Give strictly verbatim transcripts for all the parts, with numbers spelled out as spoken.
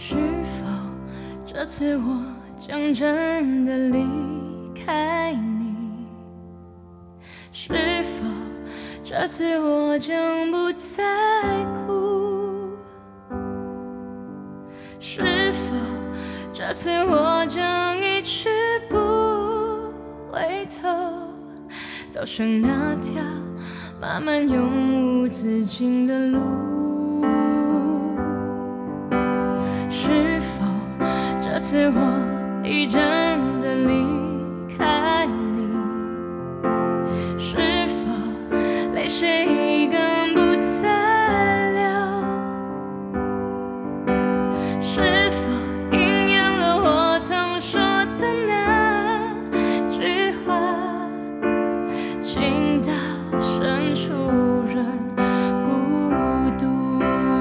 是否这次我将真的离开你？是否这次我将不再哭？是否这次我将一去不回头，走上那条漫漫永无止境的路？是否这次我已真的离开你？是否泪水已更不再流？是否应验了我曾说的那句话，情到深处人孤独？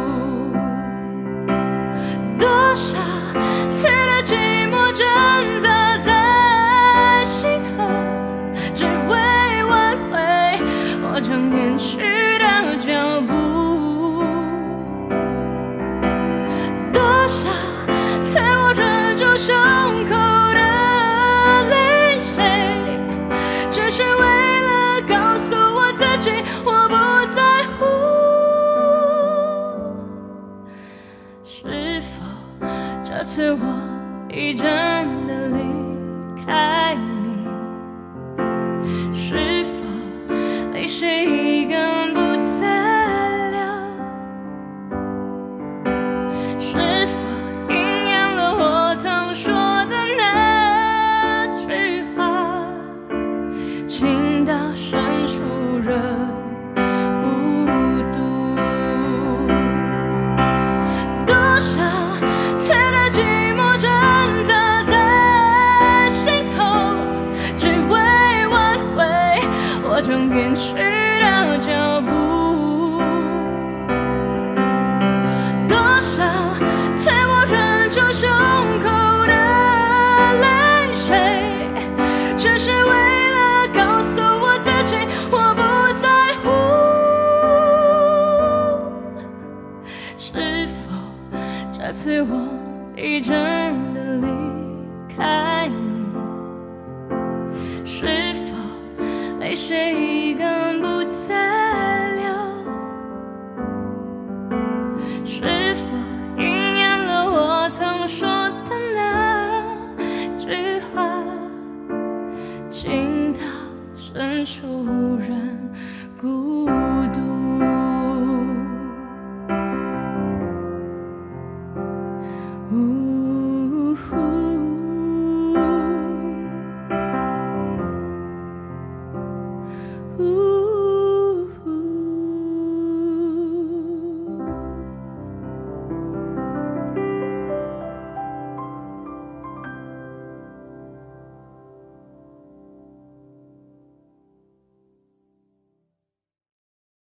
多少次的寂寞挣扎在心头，只为挽回我将远去的脚步。多少次我忍住胸口的泪水，只是为了告诉我自己我不在乎。是否这次我已真的离开你？是否泪水已更不再流？是否应验了我曾说的那句话，情到深处人孤独？多少次的寂寞挣扎在心头，只为挽回我将远去的脚步。多少次我忍住胸口的泪水，只是为了告诉我自己我不在乎。是否这次我已真的离开你？是否泪水已更不